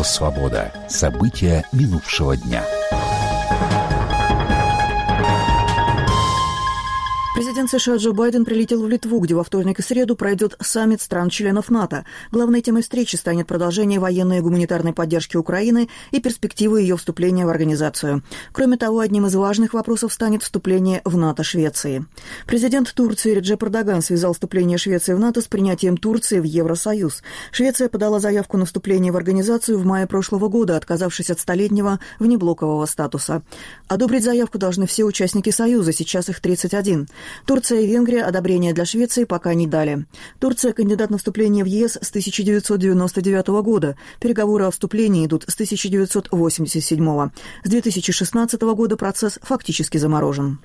«Свобода». События минувшего дня. Президент США Джо Байден прилетел в Литву, где во вторник и среду пройдет саммит стран-членов НАТО. Главной темой встречи станет продолжение военной и гуманитарной поддержки Украины и перспективы ее вступления в организацию. Кроме того, одним из важных вопросов станет вступление в НАТО Швеции. Президент Турции Реджеп Эрдоган связал вступление Швеции в НАТО с принятием Турции в Евросоюз. Швеция подала заявку на вступление в организацию в мае прошлого года, отказавшись от столетнего внеблокового статуса. Одобрить заявку должны все участники Союза, сейчас их 31. Турция и Венгрия одобрения для Швеции пока не дали. Турция – кандидат на вступление в ЕС с 1999 года. Переговоры о вступлении идут с 1987. С 2016 года процесс фактически заморожен.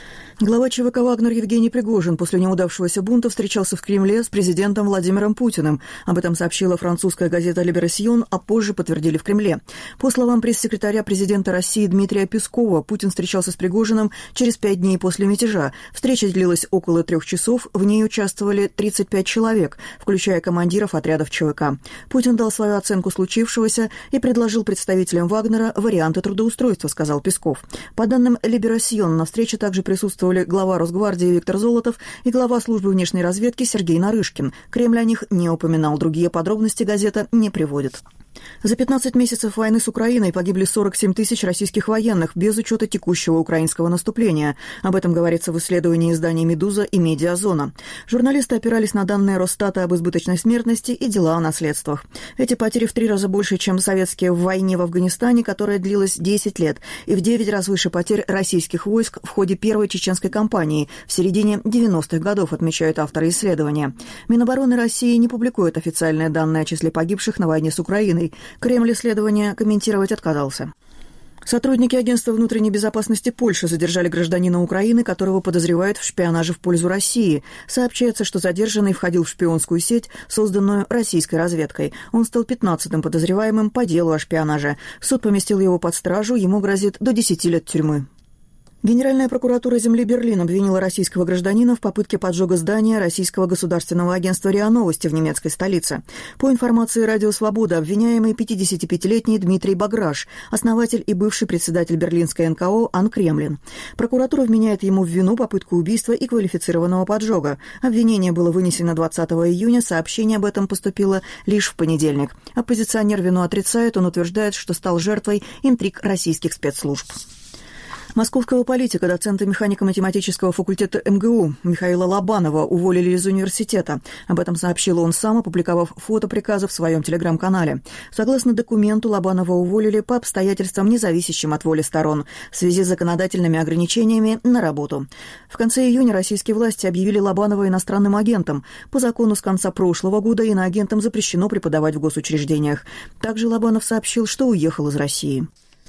Глава ЧВК «Вагнер» Евгений Пригожин после неудавшегося бунта встречался в Кремле с президентом Владимиром Путиным. Об этом сообщила французская газета «Либерасьон», а позже подтвердили в Кремле. По словам пресс-секретаря президента России Дмитрия Пескова, Путин встречался с Пригожиным через 5 дней после мятежа. Встреча длилась около 3 часов, в ней участвовали 35 человек, включая командиров отрядов ЧВК. Путин дал свою оценку случившегося и предложил представителям «Вагнера» варианты трудоустройства, сказал Песков. По данным «Либерасьон», на встрече также присутствовали глава Росгвардии Виктор Золотов и глава службы внешней разведки Сергей Нарышкин. Кремль о них не упоминал, другие подробности газета не приводит. За 15 месяцев войны с Украиной погибли 47 тысяч российских военных, без учета текущего украинского наступления. Об этом говорится в исследовании изданий «Медуза» и «Медиазона». Журналисты опирались на данные Росстата об избыточной смертности и дела о наследствах. Эти потери в 3 раза больше, чем советские в войне в Афганистане, которая длилась 10 лет, и в 9 раз выше потерь российских войск в ходе первой чеченской кампании в середине 90-х годов, отмечают авторы исследования. Минобороны России не публикует официальные данные о числе погибших на войне с Украиной. Кремль исследования комментировать отказался. Сотрудники Агентства внутренней безопасности Польши задержали гражданина Украины, которого подозревают в шпионаже в пользу России. Сообщается, что задержанный входил в шпионскую сеть, созданную российской разведкой. Он стал 15-м подозреваемым по делу о шпионаже. Суд поместил его под стражу, ему грозит до 10 лет тюрьмы. Генеральная прокуратура земли Берлин обвинила российского гражданина в попытке поджога здания российского государственного агентства РИА Новости в немецкой столице. По информации «Радио Свобода», обвиняемый 55-летний Дмитрий Баграш, основатель и бывший председатель берлинской НКО Ан Кремлин. Прокуратура вменяет ему в вину попытку убийства и квалифицированного поджога. Обвинение было вынесено 20 июня, сообщение об этом поступило лишь в понедельник. Оппозиционер вину отрицает, он утверждает, что стал жертвой интриг российских спецслужб. Московского политика, доцента механико-математического факультета МГУ Михаила Лобанова уволили из университета. Об этом сообщил он сам, опубликовав фото приказа в своем телеграм-канале. Согласно документу, Лобанова уволили по обстоятельствам, независящим от воли сторон, в связи с законодательными ограничениями на работу. В конце июня российские власти объявили Лобанова иностранным агентом. По закону с конца прошлого года иноагентам запрещено преподавать в госучреждениях. Также Лобанов сообщил, что уехал из России.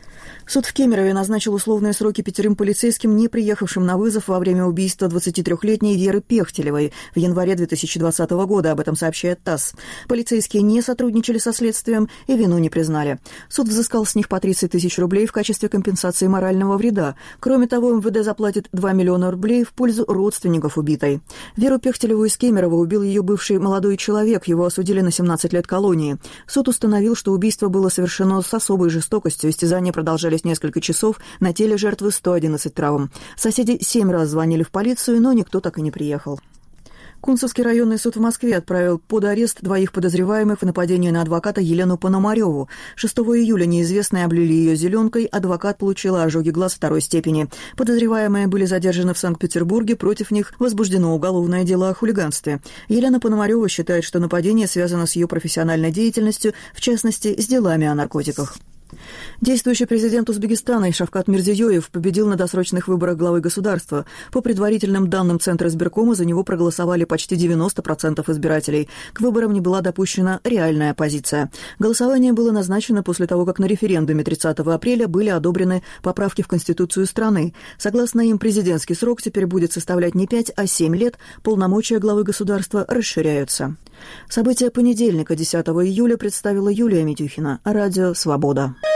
Суд в Кемерове назначил условные сроки 5 полицейским, не приехавшим на вызов во время убийства 23-летней Веры Пехтелевой в январе 2020 года. Об этом сообщает ТАСС. Полицейские не сотрудничали со следствием и вину не признали. Суд взыскал с них по 30 тысяч рублей в качестве компенсации морального вреда. Кроме того, МВД заплатит 2 миллиона рублей в пользу родственников убитой. Веру Пехтелеву из Кемерово убил ее бывший молодой человек. Его осудили на 17 лет колонии. Суд установил, что убийство было совершено с особой жестокостью. Истязания продолжались несколько часов, на теле жертвы 111 травм. Соседи 7 раз звонили в полицию, но никто так и не приехал. Кунцевский районный суд в Москве отправил под арест 2 подозреваемых в нападении на адвоката Елену Пономареву. 6 июля неизвестные облили ее зеленкой, адвокат получила ожоги глаз 2-й степени. Подозреваемые были задержаны в Санкт-Петербурге, против них возбуждено уголовное дело о хулиганстве. Елена Пономарева считает, что нападение связано с ее профессиональной деятельностью, в частности, с делами о наркотиках. Действующий президент Узбекистана Шавкат Мирзиёев победил на досрочных выборах главы государства. По предварительным данным Центра избиркома за него проголосовали почти 90% избирателей. К выборам не была допущена реальная оппозиция. Голосование было назначено после того, как на референдуме 30 апреля были одобрены поправки в Конституцию страны. Согласно им, президентский срок теперь будет составлять не 5, а 7 лет. Полномочия главы государства расширяются. События понедельника, 10 июля, представила Юлия Митюхина. Радио «Свобода».